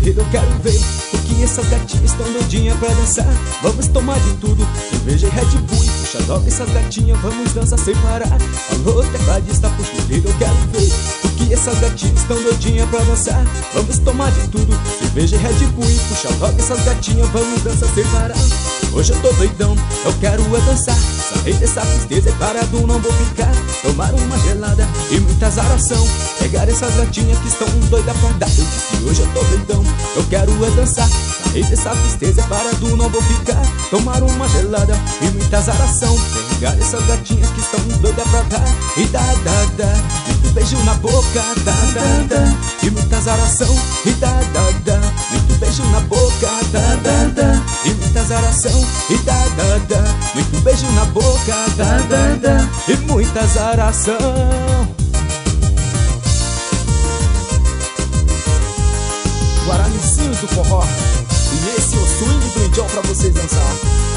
chuveiro, eu quero ver o que essas gatinhas estão doidinhas pra dançar. Vamos tomar de tudo, cerveja e Red Bull, e puxa logo essas gatinhas, vamos dançar sem parar. Alô, tecladista, puxa o chuveiro, eu quero ver o que essas gatinhas estão doidinhas pra dançar. Vamos tomar de tudo, cerveja e Red Bull, e puxa logo essas gatinhas, vamos dançar sem parar. Hoje eu tô doidão, eu quero é dançar, sair dessa tristeza e parado não vou ficar. Tomar uma gelada e muita azaração, pegar essas gatinhas que estão doidas pra dar. Eu disse hoje eu tô doidão, eu quero é dançar, sair dessa tristeza e parado não vou ficar. Tomar uma gelada e muita azaração, pegar essas gatinhas que estão doidas pra dar. E dá, muito beijo na boca, dá, e muita azaração. E dá, muito beijo na boca, dá, e muita azaração. E dá, muito beijo na boca, dá, e muita azaração. Guaranizinhos do forró, e esse é o swing do Indião pra vocês dançar.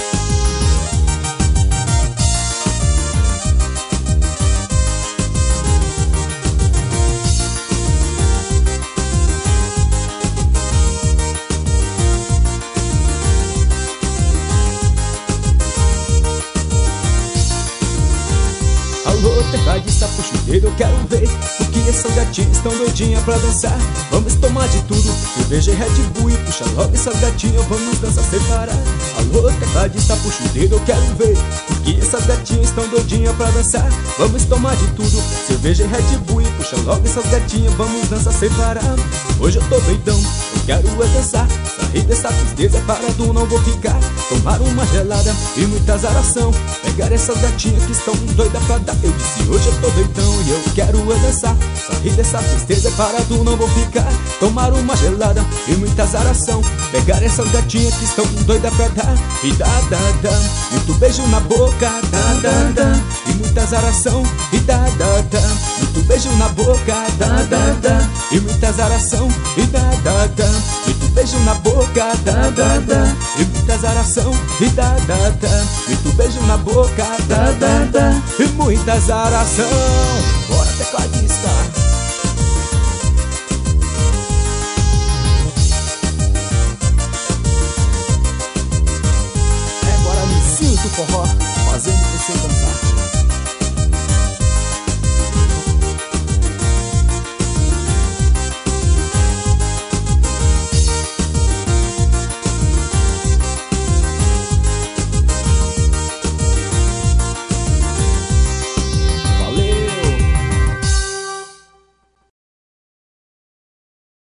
Alô, tecladista, puxa o chuveiro, eu quero ver o que essas gatinhas estão doidinhas pra dançar. Vamos tomar de tudo, cerveja e Red Bull, e puxa logo essas gatinhas, vamos dançar sem parar. Alô, tecladista, puxa o chuveiro, eu quero ver o que essas gatinhas estão doidinhas pra dançar. Vamos tomar de tudo, cerveja e Red Bull, e puxa logo essas gatinhas, vamos dançar sem parar. Hoje eu tô doidão, eu quero é dançar, sair dessa tristeza, parado não vou ficar. Tomar uma gelada e muita azaração, pegar essas gatinhas que estão doidas pra dar. Eu disse hoje eu tô doidão e eu quero é dançar, sair dessa tristeza, parado não vou ficar. Tomar uma gelada e muita azaração, pegar essas gatinhas que estão doidas pra dar. E dá, muito beijo na boca, dá, e muita azaração. E dá, muito beijo na boca, dá, e muita azaração. E dá, muito beijo na boca, dá, e muita azaração. E dá, muito beijo na boca, dá, e muita azaração. Bora, teclado.